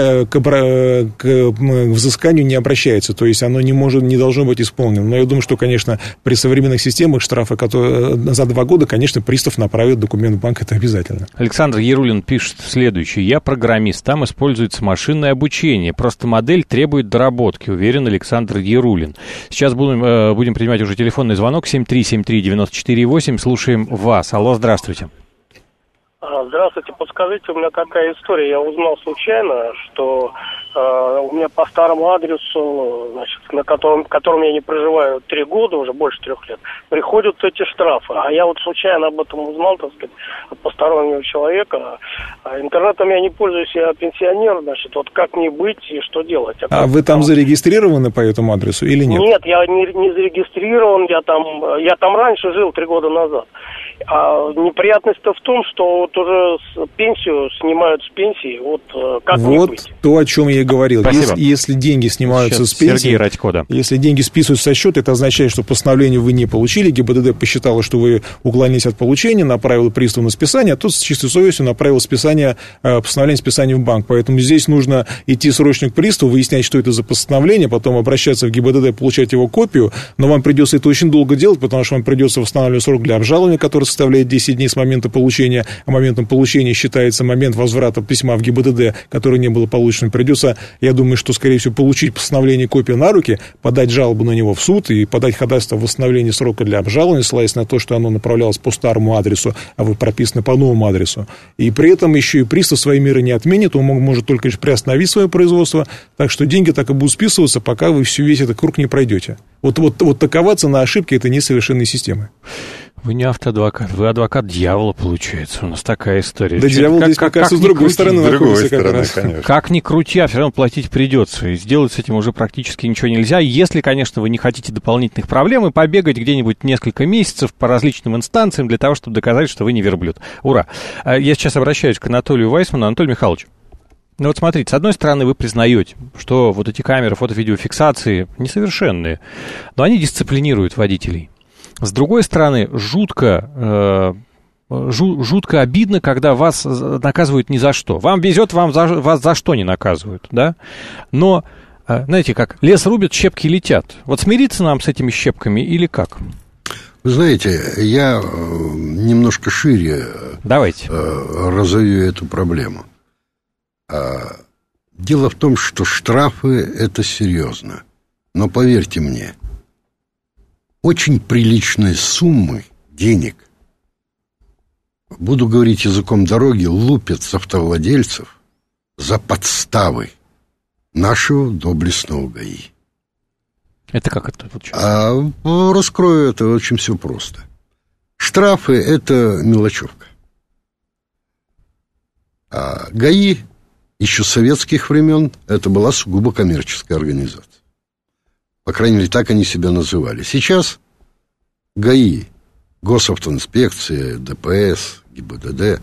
взысканию не обращается, то есть оно не должно быть исполнено. Но я думаю, что, конечно, при современных системах штрафа за 2 года, конечно, пристав направит документ в банк, это обязательно. Александр Ярулин пишет следующее. Я программист, там используется машинное обучение, просто модель требует доработки, уверен Александр Ярулин. Сейчас будем принимать уже телефонный звонок 7373948. Слушаем вас. Алло, здравствуйте. Здравствуйте. Подскажите, у меня какая история. Я узнал случайно, что у меня по старому адресу, значит, на котором я не проживаю 3 года, уже больше 3 лет, приходят эти штрафы. А я вот случайно об этом узнал, так сказать, от постороннего человека. Интернетом я не пользуюсь, я пенсионер, значит, вот как мне быть и что делать? А вы там зарегистрированы по этому адресу или нет? Нет, я не зарегистрирован, я там раньше жил 3 года назад. А неприятность-то в том, что вот уже пенсию снимают с пенсии, вот как мне быть? Вот то, о чем я и говорил. Если деньги снимаются с пенсии, Сергей Радько, да. Если деньги списываются со счета, это означает, что постановление вы не получили, ГИБДД посчитала, что вы уклонились от получения, направила пристав на списание, а тот с чистой совестью направил постановление списания в банк. Поэтому здесь нужно идти срочно к приставу, выяснять, что это за постановление, потом обращаться в ГИБДД, получать его копию, но вам придется это очень долго делать, потому что вам придется восстанавливать срок для обжалования, который составляет 10 дней с момента получения, а моментом получения считается момент возврата письма в ГИБДД, которое не было получено. Придется, я думаю, что, скорее всего, получить постановление, копию на руки, подать жалобу на него в суд и подать ходатайство о восстановлении срока для обжалования, ссылаясь на то, что оно направлялось по старому адресу, а вы прописаны по новому адресу. И при этом еще и пристав свои меры не отменит, он может только лишь приостановить свое производство, так что деньги так и будут списываться, пока вы весь этот круг не пройдете. Вот такова цена ошибки этой несовершенной системы. Вы не автоадвокат, вы адвокат дьявола, получается. У нас такая история. Да, дьявол здесь, кажется, с другой стороны находится как раз. Конечно. Как ни крути, а все равно платить придется. И сделать с этим уже практически ничего нельзя. Если, конечно, вы не хотите дополнительных проблем и побегать где-нибудь несколько месяцев по различным инстанциям для того, чтобы доказать, что вы не верблюд. Ура! Я сейчас обращаюсь к Анатолию Вайсману. Анатолий Михайлович, ну вот смотрите, с одной стороны, вы признаете, что вот эти камеры фото-видеофиксации несовершенные, но они дисциплинируют водителей. С другой стороны, жутко обидно, когда вас наказывают ни за что. Вам везет, вас за что не наказывают, да? Но, знаете, как лес рубят, щепки летят. Вот смириться нам с этими щепками или как? Вы знаете, я немножко шире разовью эту проблему. Дело в том, что штрафы – это серьезно. Но поверьте мне, очень приличные суммы денег, буду говорить языком дороги, лупят с автовладельцев за подставы нашего доблестного ГАИ. Это как это получается? Раскрою это, очень все просто. Штрафы – это мелочевка. А ГАИ еще с советских времен это была сугубо коммерческая организация. По крайней мере, так они себя называли. Сейчас ГАИ, Госавтоинспекция, ДПС, ГИБДД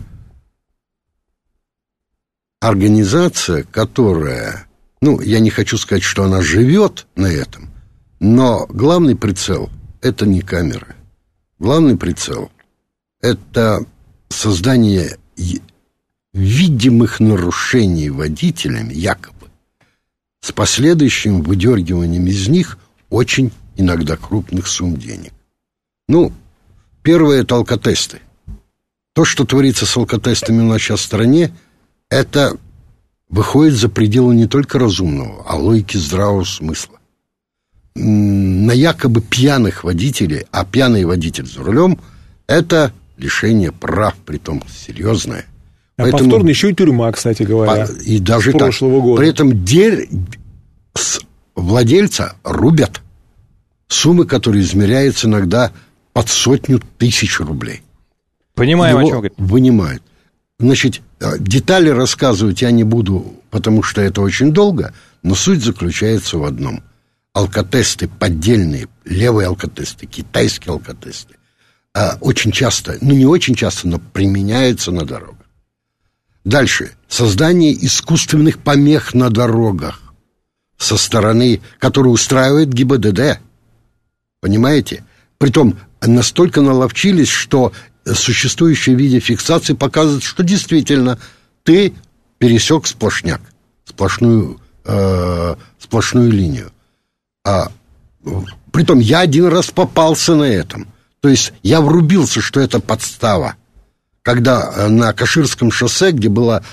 организация, которая, я не хочу сказать, что она живет на этом, но главный прицел – это не камеры. Главный прицел – это создание видимых нарушений водителями, якобы, с последующим выдергиванием из них очень иногда крупных сумм денег. Первое – это алкотесты. То, что творится с алкотестами у нас сейчас в стране, это выходит за пределы не только разумного, а логики здравого смысла. на якобы пьяных водителей, а пьяный водитель за рулем – это лишение прав, притом серьезное. А повторно еще и тюрьма, кстати говоря, и даже с прошлого года. При этом с владельца рубят суммы, которые измеряются иногда под 100 000 рублей. Понимаем, Его о чем говорит. вынимают. Значит, детали рассказывать я не буду, потому что это очень долго, но суть заключается в одном. Алкотесты поддельные, левые алкотесты, китайские алкотесты, очень часто, не очень часто, но применяются на дорогах. Дальше. Создание искусственных помех на дорогах со стороны, которые устраивает ГИБДД. Понимаете? Притом настолько наловчились, что существующие видеофиксации показывают, что действительно ты пересек сплошняк, сплошную линию. Притом я один раз попался на этом. То есть я врубился, что это подстава. Когда на Каширском шоссе, где была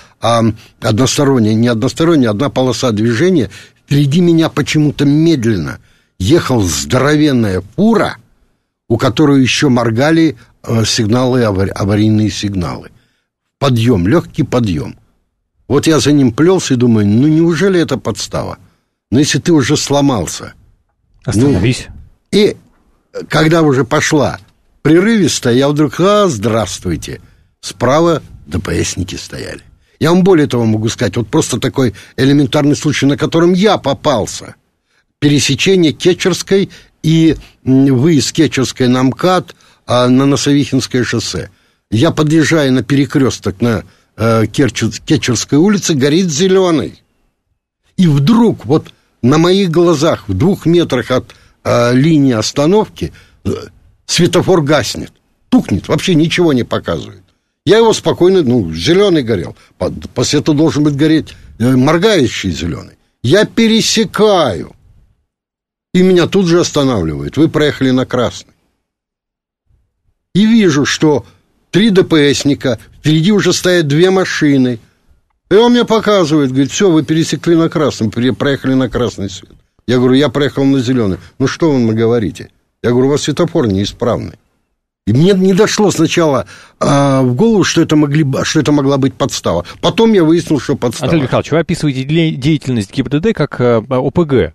одна полоса движения, впереди меня почему-то медленно ехал здоровенная фура, у которой еще моргали сигналы, аварийные сигналы. Подъем, легкий подъем. Вот я за ним плелся и думаю, неужели это подстава? Но если ты уже сломался... Остановись. И когда уже пошла прерывисто, я вдруг, здравствуйте. Справа ДПСники стояли. Я вам более того могу сказать, вот просто такой элементарный случай, на котором я попался. Пересечение Кетчерской и выезд Кетчерской на МКАД на Носовихинское шоссе. Я подъезжаю на перекресток на Кетчерской улице, горит зеленый. И вдруг вот на моих глазах в 2 метрах от линии остановки светофор гаснет, тухнет, вообще ничего не показывает. Я его спокойно, зеленый горел. После этого должен быть гореть моргающий зеленый. Я пересекаю. И меня тут же останавливают. Вы проехали на красный. И вижу, что 3 ДПСника, впереди уже стоят 2 машины. И он мне показывает, говорит, все, вы пересекли на красный, проехали на красный свет. Я говорю, я проехал на зеленый. Что вы мне говорите? Я говорю, у вас светофор неисправный. И мне не дошло сначала в голову, что это могла быть подстава. Потом я выяснил, что подстава. Анатолий Михайлович, вы описываете деятельность ГИБДД как ОПГ.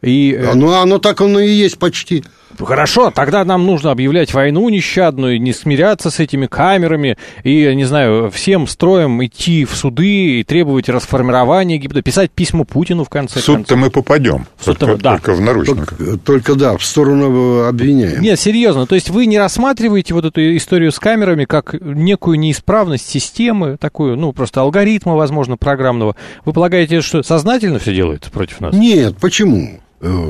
Оно так оно и есть почти. Хорошо, тогда нам нужно объявлять войну нещадную, не смиряться с этими камерами и, не знаю, всем строем идти в суды и требовать расформирования ГИБДД, писать письма Путину в конце концов. В суд-то мы попадем, только в наручниках. Только в сторону обвиняем. Нет, серьезно, то есть вы не рассматриваете вот эту историю с камерами как некую неисправность системы, такую, просто алгоритма, возможно, программного. Вы полагаете, что сознательно все делается против нас? Нет, почему?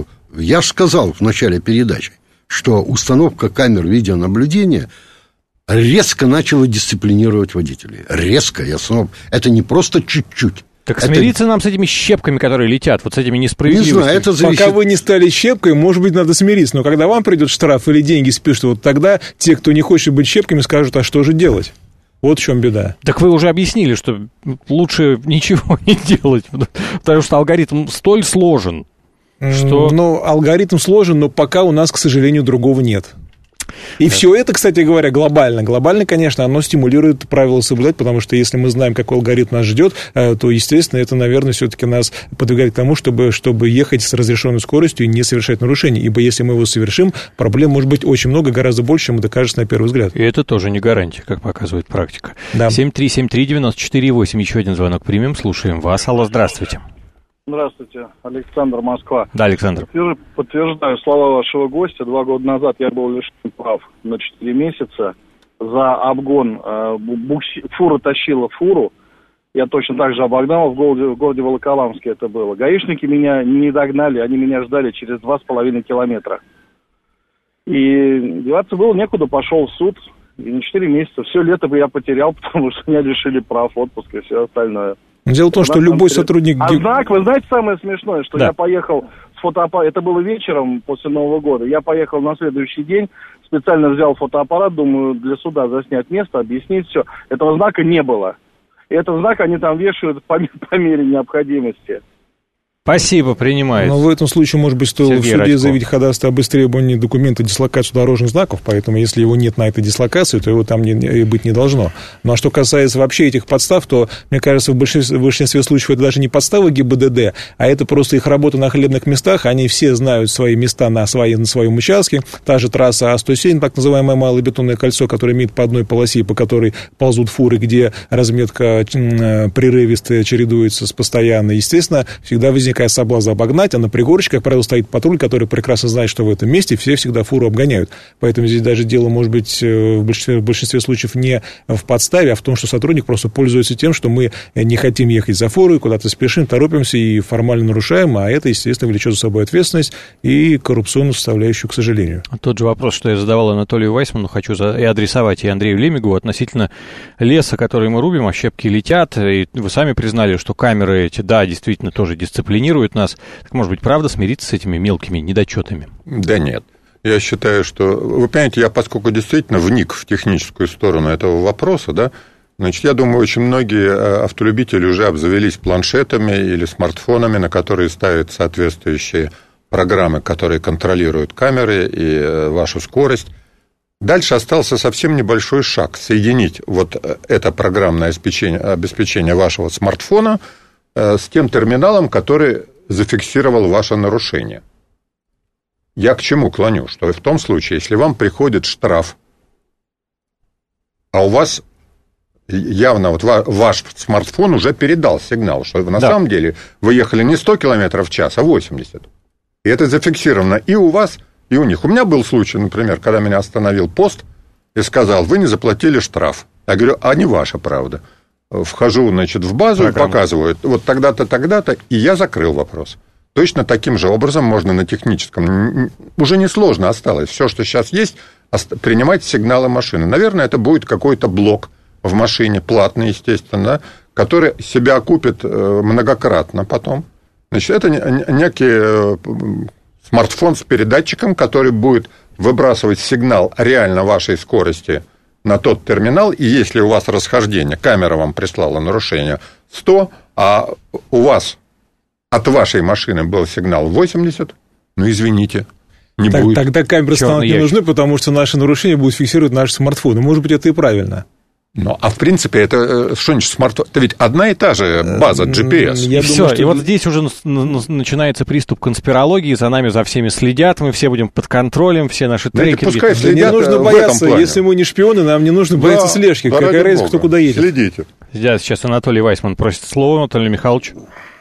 Я же сказал в начале передачи, что установка камер видеонаблюдения резко начала дисциплинировать водителей. Резко. Это не просто чуть-чуть. Так смириться нам с этими щепками, которые летят, вот с этими несправедливостями. Не знаю, это зависит... Пока вы не стали щепкой, может быть, надо смириться. Но когда вам придет штраф или деньги спишут, вот тогда те, кто не хочет быть щепками, скажут, а что же делать? Вот в чем беда. Так вы уже объяснили, что лучше ничего не делать, потому что алгоритм столь сложен, что... алгоритм сложен, но пока у нас, к сожалению, другого нет. И все это, кстати говоря, глобально, конечно, оно стимулирует правила соблюдать, потому что если мы знаем, какой алгоритм нас ждет, то, естественно, это, наверное, все-таки нас подвигает к тому, чтобы ехать с разрешенной скоростью и не совершать нарушений, ибо если мы его совершим, проблем может быть очень много, гораздо больше, чем это кажется на первый взгляд. И это тоже не гарантия, как показывает практика. Да. 7373948, еще один звонок примем, слушаем вас. Алло, здравствуйте. Здравствуйте, Александр, Москва. Да, Александр. Подтверждаю слова вашего гостя. 2 года назад я был лишен прав на 4 месяца за обгон. Фура тащила фуру. Я точно так же обогнал, в городе Волоколамске это было. Гаишники меня не догнали, они меня ждали через 2,5 километра. И деваться было некуда, пошел в суд. И на 4 месяца все лето бы я потерял, потому что меня лишили прав, отпуска и все остальное. Дело в том, что любой сотрудник... Однако, вы знаете, самое смешное, что я поехал с фотоаппаратом, это было вечером после Нового года, я поехал на следующий день, специально взял фотоаппарат, думаю, для суда заснять место, объяснить все. Этого знака не было. И этот знак они там вешают по мере необходимости. Спасибо, принимается. Но в этом случае, может быть, стоило Сергей в суде Радько заявить ходатайство об истребовании документа дислокацию дорожных знаков, поэтому если его нет на этой дислокации, то его там быть не должно. Ну, а что касается вообще этих подстав, то, мне кажется, в большинстве случаев это даже не подставы ГИБДД, а это просто их работа на хлебных местах, они все знают свои места на своем участке, та же трасса А107, так называемое малое бетонное кольцо, которое имеет по одной полосе, по которой ползут фуры, где разметка прерывистая чередуется с постоянной, естественно, всегда возникает соблазн обогнать, а на пригорочке, как правило, стоит патруль, который прекрасно знает, что в этом месте все всегда фуру обгоняют. Поэтому здесь даже дело, может быть, в большинстве случаев не в подставе, а в том, что сотрудник просто пользуется тем, что мы не хотим ехать за фурой, куда-то спешим, торопимся и формально нарушаем, а это, естественно, влечет за собой ответственность и коррупционную составляющую, к сожалению. Тот же вопрос, что я задавал Анатолию Вайсману, хочу и адресовать и Андрею Лемигову относительно леса, который мы рубим, а щепки летят, и вы сами признали, что камеры эти, да, действительно тоже дисциплинируют нас. Так, может быть, правда смириться с этими мелкими недочетами? Да нет. Я считаю, что... Вы понимаете, я, поскольку действительно вник в техническую сторону этого вопроса, да, значит, я думаю, очень многие автолюбители уже обзавелись планшетами или смартфонами, на которые ставят соответствующие программы, которые контролируют камеры и вашу скорость. Дальше остался совсем небольшой шаг. Соединить вот это программное обеспечение вашего смартфона с тем терминалом, который зафиксировал ваше нарушение. Я к чему клоню? Что в том случае, если вам приходит штраф, а у вас явно вот ваш смартфон уже передал сигнал, что на самом деле вы ехали не 100 км в час, а 80. И это зафиксировано и у вас, и у них. У меня был случай, например, когда меня остановил пост и сказал: вы не заплатили штраф. Я говорю: а не ваша правда. Вхожу, значит, в базу и показывают, вот тогда-то, тогда-то, и я закрыл вопрос. Точно таким же образом можно на техническом, уже несложно осталось, все, что сейчас есть, принимать сигналы машины. Наверное, это будет какой-то блок в машине, платный, естественно, который себя окупит многократно потом. Значит, это некий смартфон с передатчиком, который будет выбрасывать сигнал реально вашей скорости на тот терминал, и если у вас расхождение, камера вам прислала нарушение 100, а у вас от вашей машины был сигнал 80, ну, извините, не будет. Тогда камеры станут не нужны, потому что наши нарушения будут фиксировать наши смартфоны. Может быть, это и правильно. Ну, а в принципе, это что значит смартфон? Это ведь одна и та же база GPS. И все, и вот здесь уже начинается приступ конспирологии, за нами, за всеми следят, мы все будем под контролем, все наши трекеры. Пускай следят, не нужно бояться, если мы не шпионы, нам не нужно бояться слежки. Какая разница, кто куда едет? Следите. Сейчас Анатолий Вайсман просит слово. Анатолий Михайлович.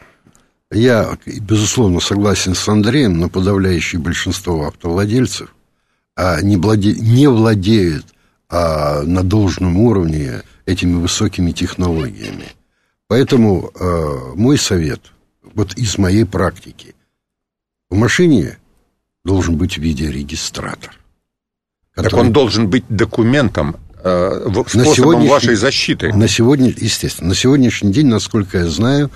Я, безусловно, согласен с Андреем, но подавляющее большинство автовладельцев не владеют на должном уровне этими высокими технологиями. Поэтому мой совет, вот из моей практики, в машине должен быть видеорегистратор. Так он должен быть документом, способом вашей защиты. Естественно, на сегодняшний день, насколько я знаю,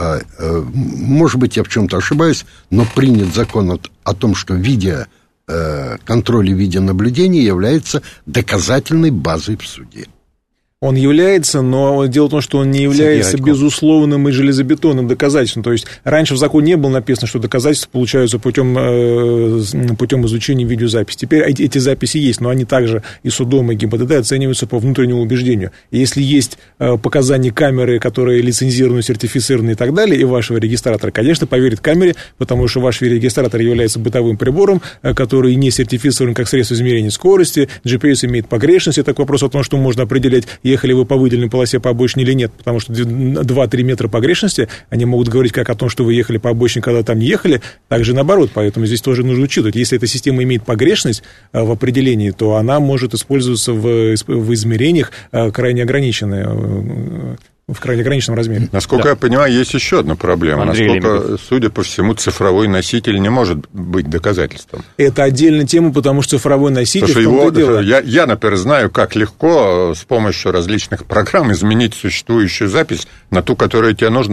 может быть, я в чем-то ошибаюсь, но принят закон о том, что контроль и видеонаблюдение является доказательной базой в суде. Он является, но дело в том, что он не является безусловным и железобетонным доказательством. То есть раньше в законе не было написано, что доказательства получаются путем изучения видеозаписи. Теперь эти записи есть, но они также и судом, и ГИБДД оцениваются по внутреннему убеждению. И если есть показания камеры, которые лицензированы, сертифицированы и так далее, и вашего регистратора, конечно, поверит камере, потому что ваш регистратор является бытовым прибором, который не сертифицирован как средство измерения скорости, GPS имеет погрешность. Это вопрос о том, что можно определять, ехали вы по выделенной полосе по обочине или нет, потому что 2-3 метра погрешности, они могут говорить как о том, что вы ехали по обочине, когда там не ехали, так же наоборот, поэтому здесь тоже нужно учитывать. Если эта система имеет погрешность в определении, то она может использоваться в измерениях крайне ограниченные, в крайне ограниченном размере. Насколько я понимаю, есть еще одна проблема. Насколько, судя по всему, цифровой носитель не может быть доказательством. Это отдельная тема, потому что цифровой носитель... Я, например, знаю, как легко с помощью различных программ изменить существующую запись на ту, которая тебе нужна.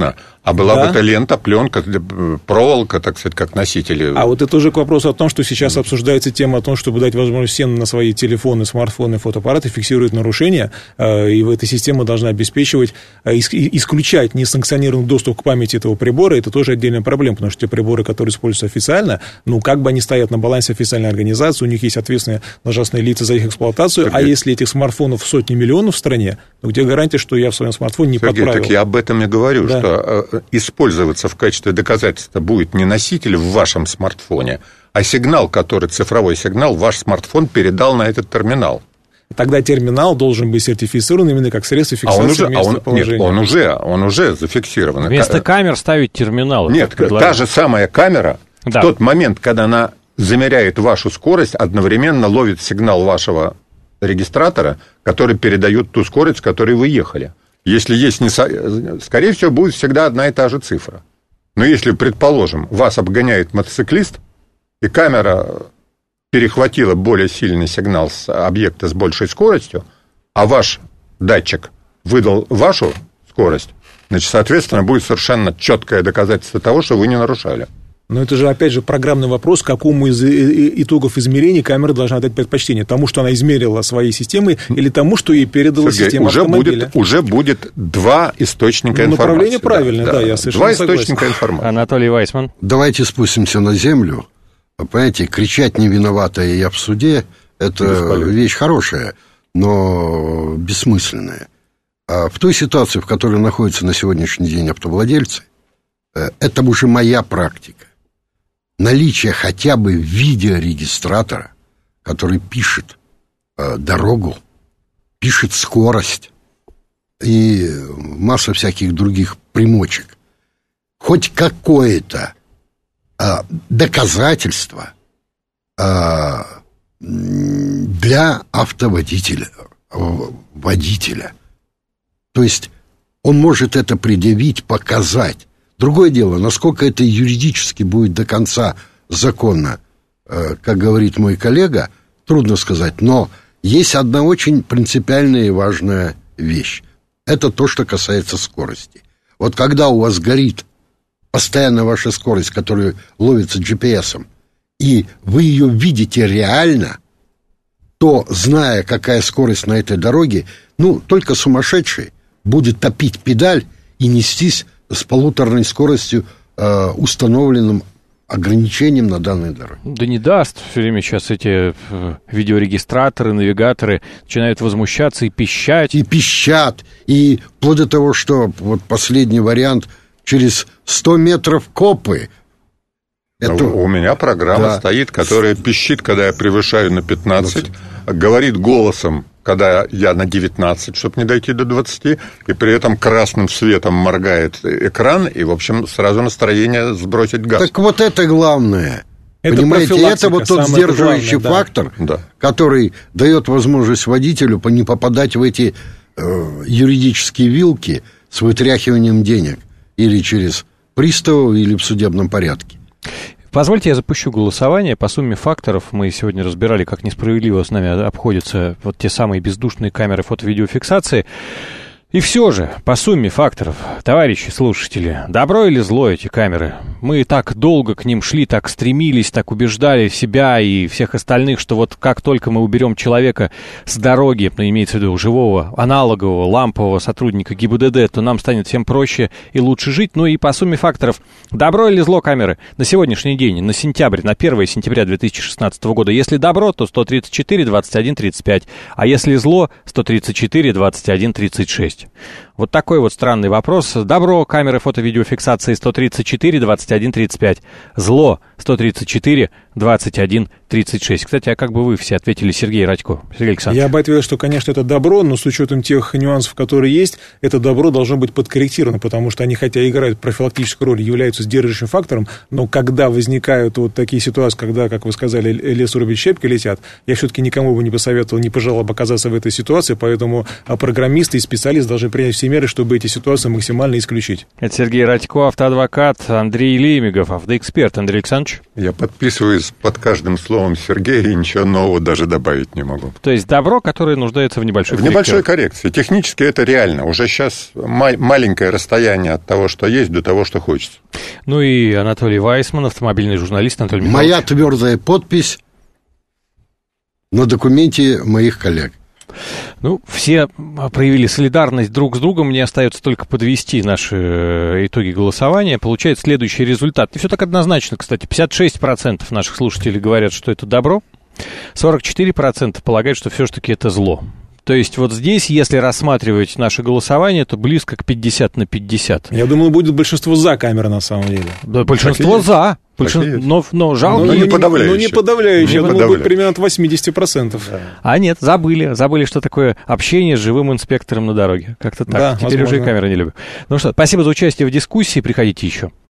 А была бы эта лента, пленка, проволока, так сказать, как носители. А вот это уже к вопросу о том, что сейчас обсуждается тема о том, чтобы дать возможность всем на свои телефоны, смартфоны, фотоаппараты фиксировать нарушения, и эта система должна обеспечивать, исключать несанкционированный доступ к памяти этого прибора. Это тоже отдельная проблема, потому что те приборы, которые используются официально, ну, как бы они стоят на балансе официальной организации, у них есть ответственные должностные лица за их эксплуатацию, Сергей, а если этих смартфонов сотни миллионов в стране, то где гарантия, что я в своем смартфоне не Сергей, подправил? Так я об этом и говорю, да. Что использоваться в качестве доказательства будет не носитель в вашем смартфоне, а сигнал, который, цифровой сигнал, ваш смартфон передал на этот терминал. Тогда терминал должен быть сертифицирован именно как средство фиксации местоположения. Нет, он уже зафиксирован. Вместо камер ставить терминал. Нет, та же самая камера, в тот момент, когда она замеряет вашу скорость, одновременно ловит сигнал вашего регистратора, который передает ту скорость, с которой вы ехали. Если есть, скорее всего, будет всегда одна и та же цифра. Но если, предположим, вас обгоняет мотоциклист, и камера перехватила более сильный сигнал с объекта с большей скоростью, а ваш датчик выдал вашу скорость, значит, соответственно, будет совершенно четкое доказательство того, что вы не нарушали. Но это же, опять же, программный вопрос, какому из итогов измерений камера должна дать предпочтение. Тому, что она измерила своей системой, или тому, что ей передала система автомобиля? Уже будет два источника информации. Направление правильное, да, я совершенно согласен. Два источника информации. Анатолий Вайсман. Давайте спустимся на землю. Понимаете, кричать «не виновата я в суде» – это вещь хорошая, но бессмысленная. А в той ситуации, в которой находятся на сегодняшний день автовладельцы, это уже моя практика. Наличие хотя бы видеорегистратора, который пишет дорогу, пишет скорость и масса всяких других примочек, хоть какое-то доказательство для автоводителя, водителя. То есть он может это предъявить, показать. Другое дело, насколько это юридически будет до конца законно, как говорит мой коллега, трудно сказать. Но есть одна очень принципиальная и важная вещь. Это то, что касается скорости. Вот когда у вас горит постоянно ваша скорость, которая ловится GPS-ом, и вы ее видите реально, то, зная, какая скорость на этой дороге, только сумасшедший будет топить педаль и нестись с полуторной скоростью, установленным ограничением на данной дороге. Да не даст. Все время сейчас эти видеорегистраторы, навигаторы начинают возмущаться и пищать. И пищат. И вплоть до того, что вот последний вариант, через 100 метров копы. У меня программа стоит, которая пищит, когда я превышаю на 15, говорит голосом, когда я на 19, чтобы не дойти до 20, и при этом красным светом моргает экран, и, в общем, сразу настроение сбросить газ. Так вот это главное. Это понимаете, это вот тот сдерживающий фактор, который дает возможность водителю не попадать в эти юридические вилки с вытряхиванием денег или через приставов, или в судебном порядке. Позвольте, я запущу голосование по сумме факторов. Мы сегодня разбирали, как несправедливо с нами обходятся вот те самые бездушные камеры фото-видеофиксации. И все же, по сумме факторов, товарищи слушатели, добро или зло эти камеры? Мы так долго к ним шли, так стремились, так убеждали себя и всех остальных, что вот как только мы уберем человека с дороги, имеется в виду живого, аналогового, лампового сотрудника ГИБДД, то нам станет всем проще и лучше жить. Ну и по сумме факторов, добро или зло камеры на сегодняшний день, на сентябрь, на 1 сентября 2016 года. Если добро, то 134, 21, 35, а если зло, 134, 21, 36. Вот такой вот странный вопрос. Добро камеры фото-видеофиксации 134, 21, 35. Зло 134, 21, 36. Кстати, а как бы вы все ответили, Сергей Радько? Сергей Александрович. Я бы ответил, что, конечно, это добро, но с учетом тех нюансов, которые есть, это добро должно быть подкорректировано, потому что они, хотя играют профилактическую роль, являются сдерживающим фактором, но когда возникают вот такие ситуации, когда, как вы сказали, лес рубить, щепки летят, я все-таки никому бы не посоветовал, не пожелал бы оказаться в этой ситуации, поэтому программисты и специалисты должны принять все все меры, чтобы эти ситуации максимально исключить. Это Сергей Радько, автоадвокат, Андрей Лемегов, автоэксперт. Андрей Александрович? Я подписываюсь под каждым словом Сергея и ничего нового даже добавить не могу. То есть добро, которое нуждается в небольшой коррекции. В небольшой коррекции. Технически это реально. Уже сейчас маленькое расстояние от того, что есть, до того, что хочется. Ну и Анатолий Вайсман, автомобильный журналист. Анатолий Михайлович. Моя твердая подпись на документе моих коллег. Ну, все проявили солидарность друг с другом. Мне остается только подвести наши итоги голосования. Получается следующий результат. И все так однозначно, кстати. 56% наших слушателей говорят, что это добро. 44% полагают, что все-таки это зло. То есть вот здесь, если рассматривать наше голосование, то близко к 50 на 50. Я думал, будет большинство за камеры на самом деле. Да, большинство за. Но жалко. Но не подавляющее. Ну, не подавляющее. Я думал, будет примерно от 80%. Да. А нет, забыли, что такое общение с живым инспектором на дороге. Как-то так. Да, теперь возможно. уже и камеры не любят. Ну что, спасибо за участие в дискуссии. Приходите еще.